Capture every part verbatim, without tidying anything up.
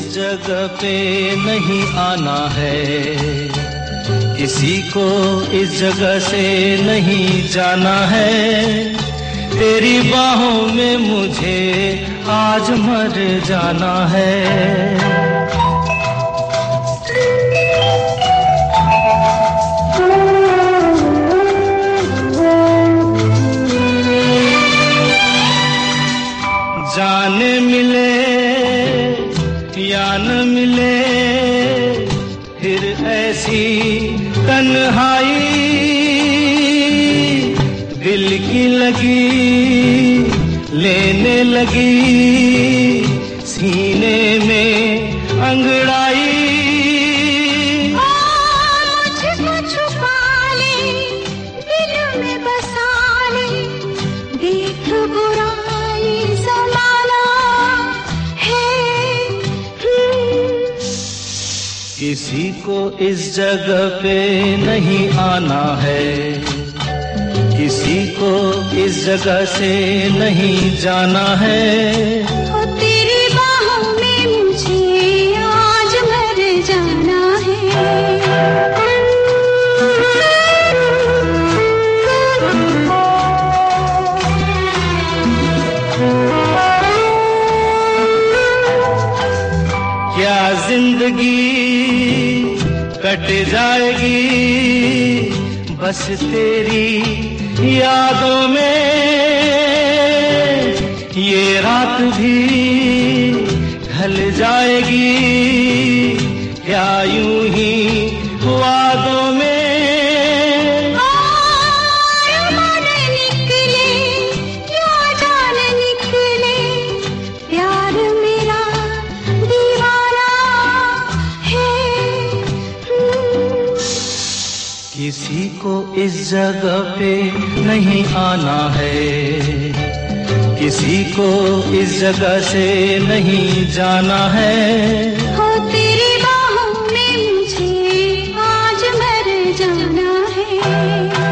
जगह पे नहीं आना है, किसी को इस जगह से नहीं जाना है। तेरी बाहों में मुझे आज मर जाना है। जाने मिले या न मिले फिर ऐसी तन्हाई, दिल की लगी लेने लगी सीने में अंगड़ाई। मुझको छुपा ले, दिल में बसा ले, देख बुराई ज़माना है। किसी को इस जगह पे नहीं आना है, किसी को इस जगह से नहीं जाना है। ओ तेरी बाहों में मुझे आज मर जाना है। क्या जिंदगी कट जाएगी बस तेरी यादों में, ये रात भी ढल जाएगी क्या यूं ही वादों में। मन निकले या जान निकले, प्यार मेरा दीवाना है। किसी को इस जगह पे नहीं आना है, किसी को इस जगह से नहीं जाना है। हो तेरी बाहों में मुझे आज मर जाना है।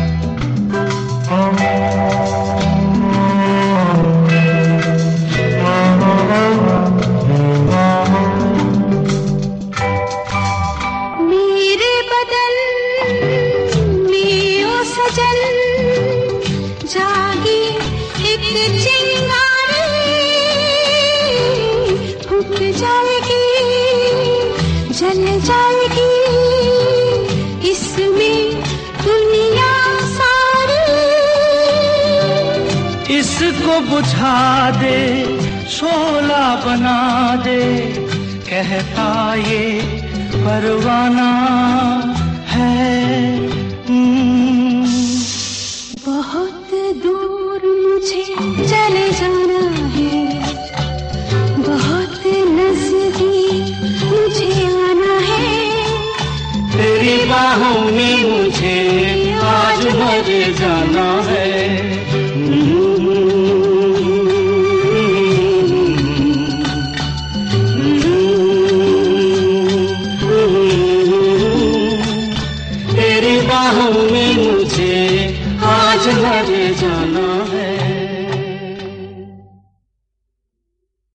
मेरे बदन में ओ सजन जागी एक चिंगारी, फूट जाएगी जल जाएगी इसमें दुनिया सारी। इसको बुझा दे शोला बना दे, कहता ये परवाना है। बहुत दूर मुझे चले जाना है, बहुत नजदीक मुझे आना है। तेरी बाहों में मुझे आज मर जाना है। तेरी बाहों में मुझे आज मर जाना है।